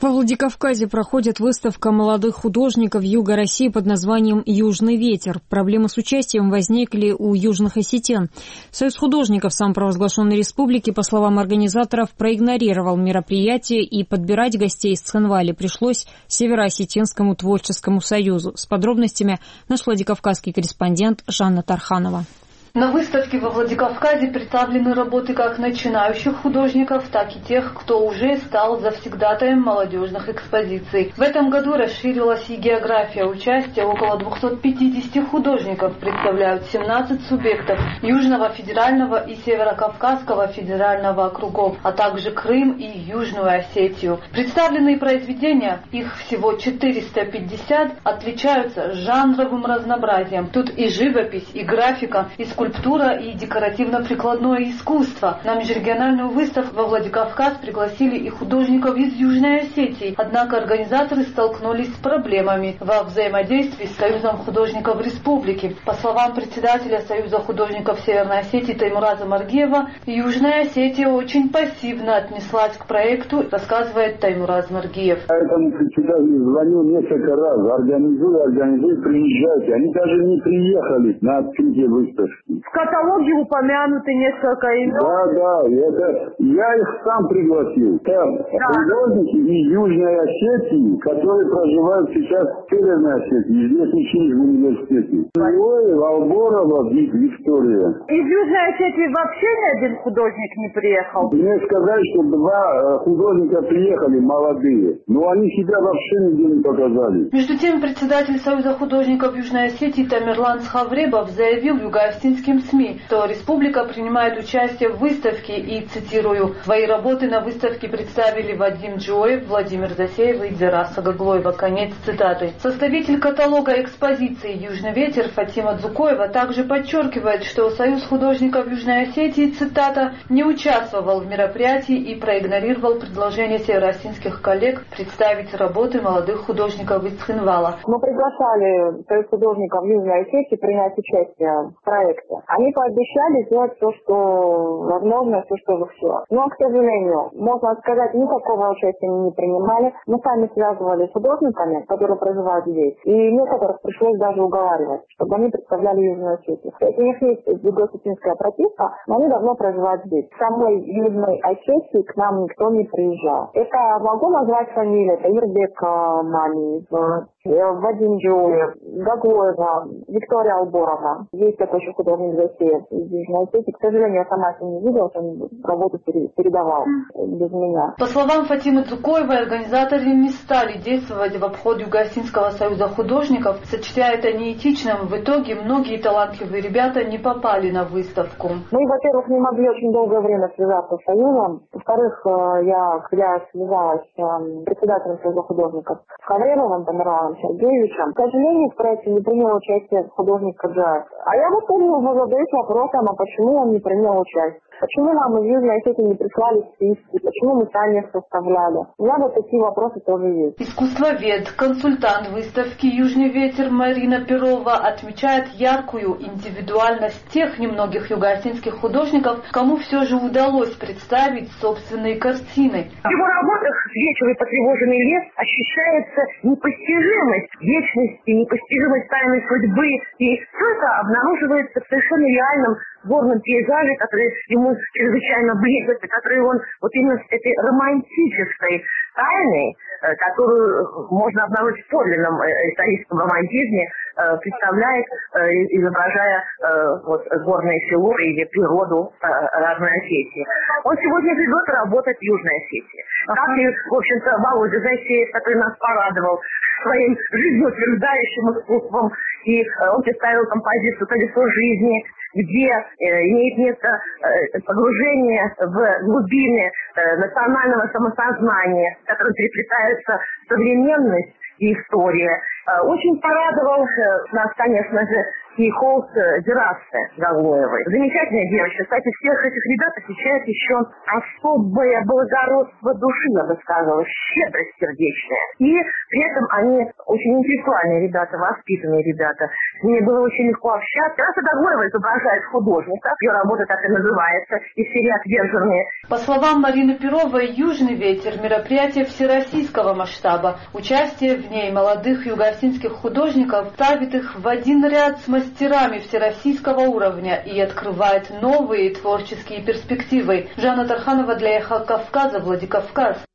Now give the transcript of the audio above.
Во Владикавказе проходит выставка молодых художников Юга России под названием «Южный ветер». Проблемы с участием возникли у южных осетин. Союз художников самопровозглашенной республики, по словам организаторов, проигнорировал мероприятие, и подбирать гостей из Цхинвали пришлось Североосетинскому творческому союзу. С подробностями наш владикавказский корреспондент Жанна Тарханова. На выставке во Владикавказе представлены работы как начинающих художников, так и тех, кто уже стал завсегдатаем молодежных экспозиций. В этом году расширилась и география участия. Около 250 художников представляют 17 субъектов Южного федерального и Северокавказского федерального округов, а также Крым и Южную Осетию. Представленные произведения, их всего 450, отличаются жанровым разнообразием. Тут и живопись, и графика, и скульптура, и декоративно-прикладное искусство. На межрегиональную выставку во Владикавказ пригласили и художников из Южной Осетии. Однако организаторы столкнулись с проблемами во взаимодействии с Союзом художников республики. По словам председателя Союза художников Северной Осетии Таймураза Маргиева, Южная Осетия очень пассивно отнеслась к проекту, рассказывает Таймураз Маргиев. Этому председателю звонил несколько раз. Организуй, приезжайте. Они даже не приехали на открытие выставки. В каталоге упомянуты несколько имен. Да, я их сам пригласил. Там художники из Южной Осетии, которые проживают сейчас в Северной Осетии, здесь учились в университете. Алборова, Виктория. Из Южной Осетии вообще ни один художник не приехал? Мне сказали, что 2 художника приехали, молодые, но они себя вообще нигде не показали. Между тем, председатель Союза художников Южной Осетии Тамерлан Схавребов заявил югоосетинским СМИ, что республика принимает участие в выставке и, цитирую, «Свои работы на выставке представили Вадим Джоев, Владимир Засеев и Дзераса Гаглоева». Конец цитаты. Составитель каталога экспозиции «Южный ветер» Фатима Дзукоева также подчеркивает, что Союз художников Южной Осетии, цитата, «не участвовал в мероприятии и проигнорировал предложение североосетинских коллег представить работы молодых художников из Цхинвала». Мы приглашали Союз художников Южной Осетии принять участие в проекте. Они пообещали сделать все, что возможно, все, что вышло. Но, к сожалению, можно сказать, никакого участия они не принимали. Мы сами связывались с художниками, которые проживают здесь. И некоторых пришлось даже уговаривать, чтобы они представляли Южную Осетию. То есть у них есть юго-осетинская прописка, но они давно проживают здесь. В самой Южной Осетии к нам никто не приезжал. Это могу назвать фамилии. Это Ирбек Мамиев, Вадим Джоев, Гаглоева, Виктория Алборова. Есть такой еще художник Засеев из Южной Осетии. К сожалению, я сама с ним не видела, он работу передавал без меня. По словам Фатимы Цукоевой, организаторы не стали действовать в обход Юго-Осетинского союза художников, сочтя это неэтичным. В итоге многие талантливые ребята не попали на выставку. Мы, во-первых, не могли очень долгое время связаться с союзом. Во-вторых, когда связалась с председателем Союза художников Хавребовым Тамерланом Сергеевичем, к сожалению, в проекте не принял участие художник Каджаев. А я вот помню, задаюсь вопросом, а почему он не принял участие? Почему нам из Южной Осетии не прислали списки? Почему мы сами их составляли? У меня вот такие вопросы тоже есть. Искусствовед, консультант выставки «Южный ветер» Марина Перова отмечает яркую индивидуальность тех немногих юго-осетинских художников, кому все же удалось представить собственные картины. В его работах «Вечер и потревоженный лес» ощущается непостижимость вечности, непостижимость тайны судьбы. И все это обнаруживается в совершенно реальном горном пейзаже, который ему чрезвычайно близок, и который он вот именно с этой романтической тайной, которую можно обнаружить в подлинном историческом романтизме, представляет, изображая горные фигуры или природу разной Осетии. Он сегодня ведет работать в Южной Осетии. Как и, в общем-то, Володя Засеев, который нас порадовал своим жизнеутверждающим искусством, и он представил композицию «Колесо жизни», где имеет место погружение в глубины национального самосознания, в котором переплетаются современность и история. Очень порадовал нас, конечно же, и холст Зерасты Гаглоевой. Замечательная девочка. Кстати, всех этих ребят отличает еще особое благородство души, я бы сказала, щедрость сердечная. И при этом они очень интеллектуальные ребята, воспитанные ребята. С ними было очень легко общаться. Зерасты Гаглоева изображает художника. Ее работа так и называется. И все отверженные. По словам Марины Перовой, «Южный ветер» – мероприятие всероссийского масштаба. Участие в ней молодых юго-осетинских художников ставит их в один ряд с мастерами всероссийского уровня и открывает новые творческие перспективы. Жанна Тарханова для «Эхо Кавказа», Владикавказ.